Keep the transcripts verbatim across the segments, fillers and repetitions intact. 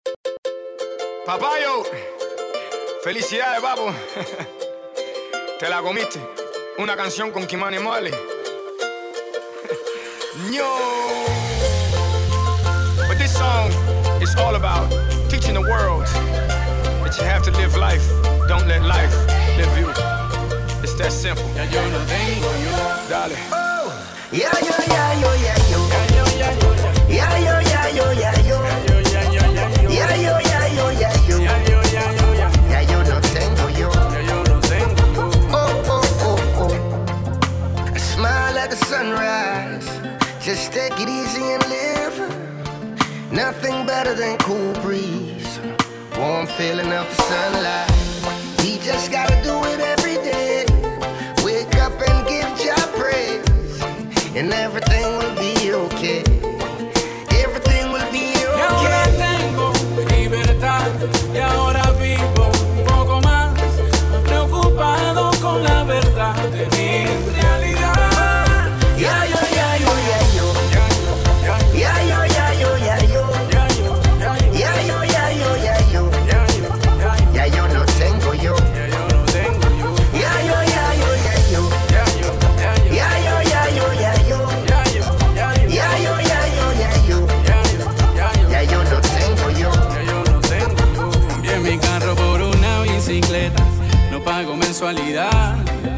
Papayo, felicidades, papo. Te la comiste. Una canción con Kimani Mole. Yo. But this song is all about teaching the world that you have to live life. Don't let life live you. It's that simple. Ya yo lo tengo yo. Dale. Oh, yeah, yeah, yeah, yo, yeah, yo. Yeah, yo, yeah, yo, yeah, yo. Yeah, yo, yeah, yo, yeah, yo. Ya yo no tengo yo. Oh, oh, oh, oh. I smile at the sunrise. Just take it easy and live. Nothing better than cool breeze. Warm feeling of the sunlight. We just gotta do it every day. Wake up and give Jah praise. And everything will be okay. Everything will be okay. Y ahora tengo libertad. Y ahora vivo un poco más. Preocupado con la verdad de mi realidad. Ya yo, ya yo, ya yo. Ya yo, ya yo, ya yo. Ya yo, ya yo, ya yo. Ya yo no tengo yo. Ya yo, ya yo, ya yo. Ya yo, ya yo, ya yo. Ya yo, ya yo, ya yo. Ya yo no tengo yo. Cambié mi carro por una bicicleta. No pago mensualidad.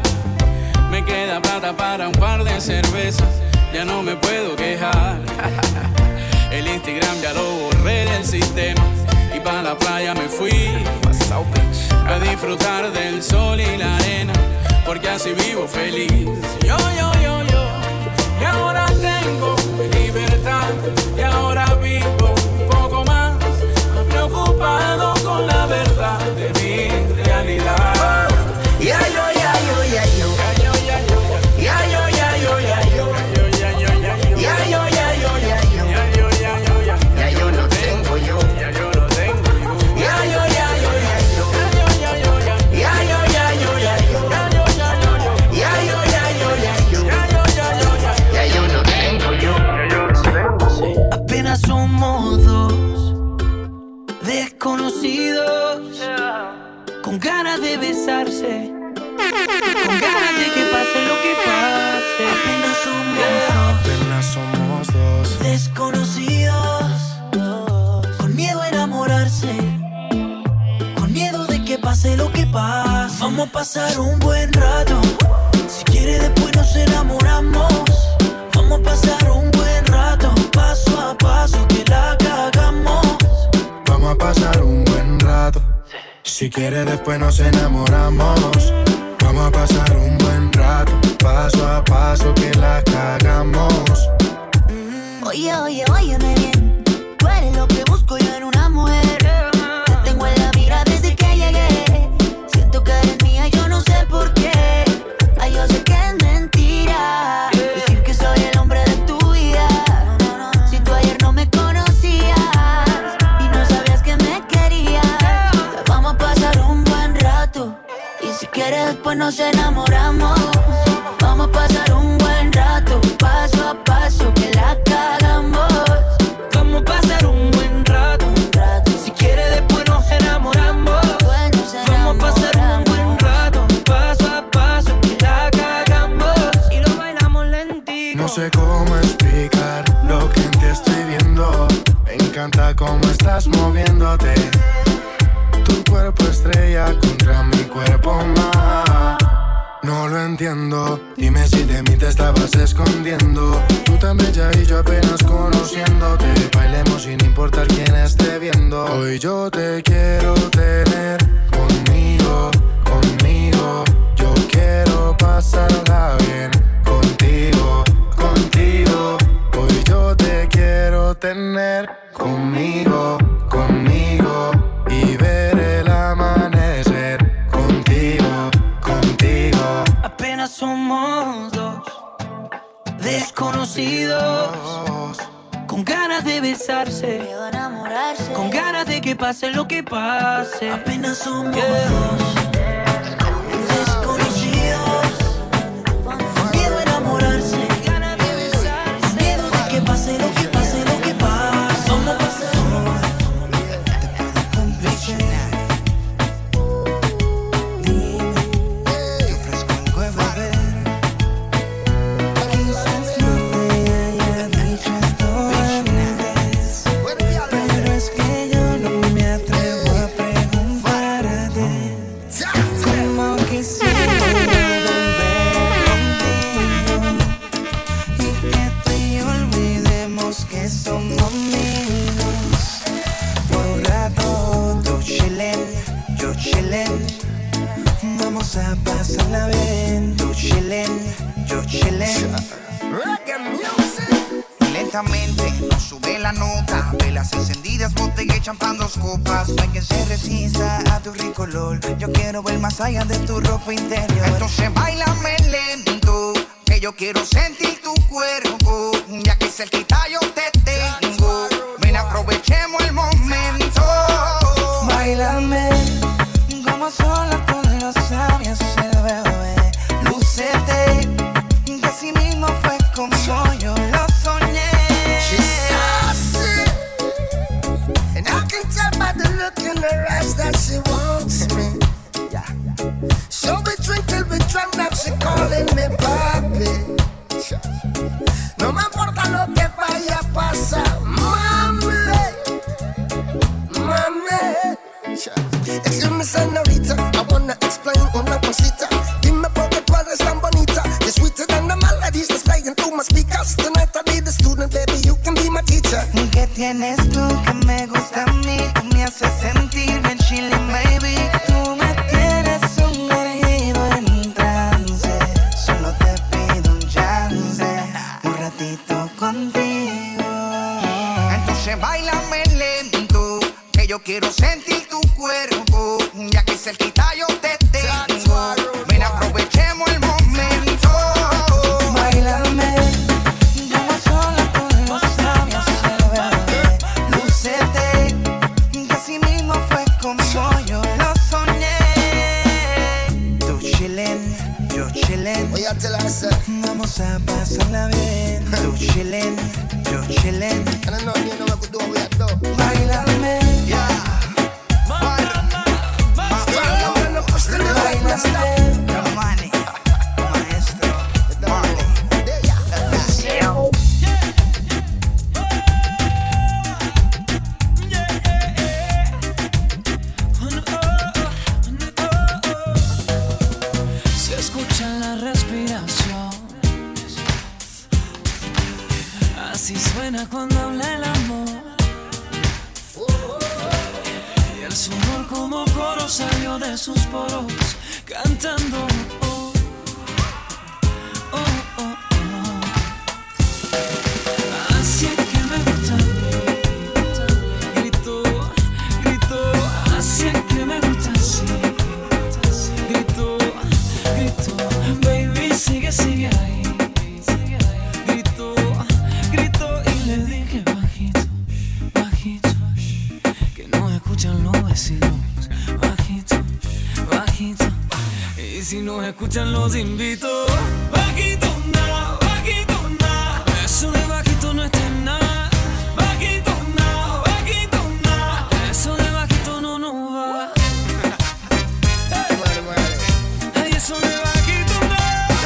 Me queda plata para un par de cervezas. Ya no me puedo quejar. El Instagram ya lo borré del sistema. Y pa' la playa me fui a disfrutar del sol y la arena, porque así vivo feliz. Yo, yo, yo, yo. Y ahora tengo libertad. Y ahora vivo un poco más. Preocupado con la verdad de mi realidad. Ya yo, ya yo, ya yo. Ya yo, ya yo, ya yo. Ya yo, ya yo, ya yo. Ya yo no tengo yo. Ya yo, ya yo, ya yo. Ya yo, ya yo, ya yo. Ya yo, ya yo, ya yo. Ya yo no tengo yo. Apenas somos dos desconocidos, con ganas de besarse, con ganas de que pase lo que pase. Apenas somos Apenas somos dos desconocidos, con miedo a enamorarse, con miedo de que pase lo que pase. Vamos a pasar un buen rato. Si quiere después nos enamoramos. Vamos a pasar un buen rato, paso a paso que la cagamos. Vamos a pasar un buen rato. Si quiere después nos enamoramos. Vamos a pasar un buen rato, paso a paso que la cagamos. Oye, oye, óyeme bien. Tú eres lo que busco yo en una mujer. Te tengo en la mira desde que llegué. Siento que eres mía, yo no sé por qué. Ay, yo sé que es mentira decir que soy el hombre de tu vida. Si tú ayer no me conocías y no sabías que me querías. Vamos a pasar un buen rato. Y si quieres después nos enamoramos. Vamos a pasar un buen rato, paso a paso que la cagamos. Vamos a pasar un buen rato, un rato. Si quiere después nos enamoramos. Bueno, nos enamoramos. Vamos a pasar un buen rato, paso a paso que la cagamos. Y lo bailamos lentito. No sé cómo explicar lo que en ti estoy viendo. Me encanta cómo estás moviéndote. Tu cuerpo estrella contra mi cuerpo más. No lo entiendo. Dime si de mí te estabas escondiendo. Tú tan bella y yo apenas conociéndote. Bailemos sin importar quién esté viendo. Hoy yo te quiero tener conmigo, conmigo. Yo quiero pasarla bien contigo, contigo. Hoy yo te quiero tener conmigo, conmigo. Y ver el amanecer contigo, contigo. Apenas somos dos desconocidos, con ganas de besarse, con ganas de que pase lo que pase. Apenas somos dos desconocidos, con miedo a enamorarse, ganas de besarse, miedo de que pase lo que pase, lo que pase. Vamos a pasar pasarla bien. Tú chillen, yo chillen. Reggae music. Lentamente nos sube la nota, velas encendidas, botella y champán, dos copas. No hay que se resista a tu rico olor. Yo quiero ver más allá de tu ropa interior. Entonces bailame lento, que yo quiero sentir tu cuerpo. Ya que cerquita yo te tengo, ven aprovechemos el momento. Bailame como sola con los labios el bebé. Lúcete, que así mismo fue como yo lo soñé. She's saucy, and I can tell by the look in her eyes that she wants me. So we drink till we drunk, now she calling me papi. No me importa lo que vaya a pasar, mami, mami. Excuse me, señorita, I wanna explain una cosita. Dime por qué tú eres tan bonita. You're sweeter than the melodies that's playing through my speakers. Tonight I'll be the student, baby, you can be my teacher. ¿Qué tienes tú que me gusta a mí? Tú me haces sentir bien chilling, baby. Tú me tienes sumergido en trance. Solo te pido un chance, un ratito contigo. Entonces bailame lento, que yo quiero sentir tu cuerpo. Ya que cerquita yo te tengo, ven aprovechemos el momento. Bailame como sola con los labios el bebé. Lúcete, que así mismo fue como yo lo soñé. Tú chillen, yo chillen. Oye, te la sé. Vamos a pasarla bien. Tú chillen, yo chillen. And I know you know what we do, we are do. Bailame, Yeah. Romani, maestro, Marley. Se escucha la respiración, así suena cuando habla el amor. Y el sudor como coro salió de sus poros, cantando. Oh, oh, oh, oh. Así es que me gusta, grito, grito. Así es que me gusta, así. Grito, grito, baby, sigue, sigue ahí. Grito, grito y le dije bajito, bajito, que no escuchan los vecinos. Bajito, bajito, y si nos escuchan los invito. Bajito, no, bajito, no, eso de bajito no está en nada. Bajito, no, bajito, no, eso de bajito no nos va. Ay, eso de bajito no.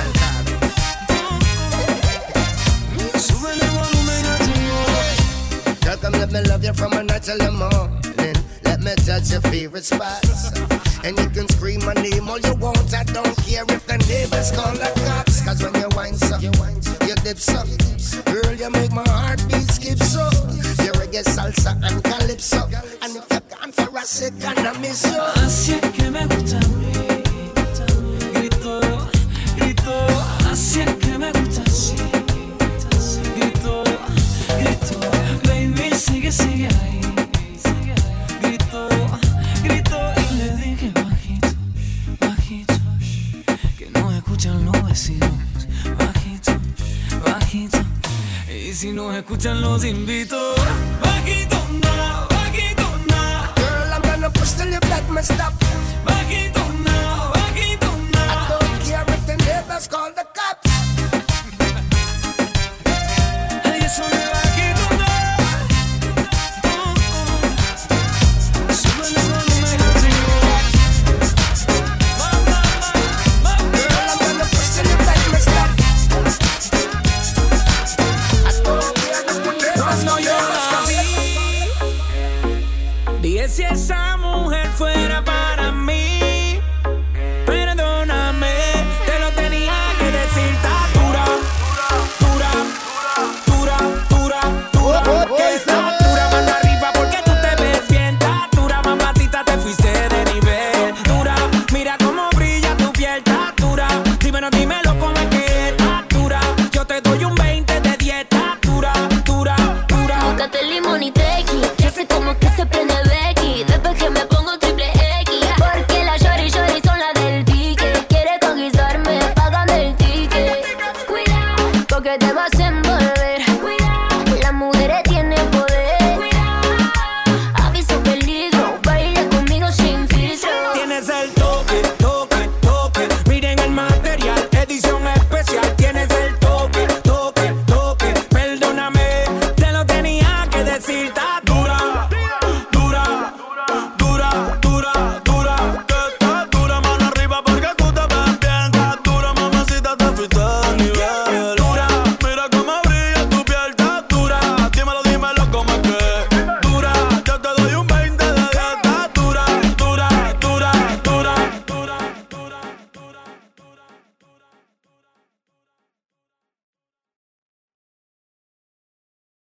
Sube el volumen a tu voz. Girl, come let me love you from a night till the morning. Let me touch your favorite spots. And you can scream my name all you want. I don't care if the neighbors call the cops. Cause when you wind up, you dip up. Girl, you make my heartbeat skip so. You reggae, salsa and calypso. And if you're gone for a second, I miss you. Así es que me gusta a mí. Grito, grito. Así es que me gusta así. Grito, grito. Baby, sigue, sigue ahí. Grito, grito y le dije bajito, bajito, que no escuchan los vecinos. Bajito, bajito, y si nos escuchan los invito. Bajito, no, bajito, no. Girl, I'm gonna push till you beg me stop. Bajito, no, bajito, no. I don't care if the neighbors call the cops. Ay, eso de bajito, no. Oh, oh. Sube el volumen a tu voz. Mamá, mamá, Girl, I'm gonna push till you beg me stop. I don't care if the neighbors no, call yo the cops. la vi. Dije si esa mujer fuera para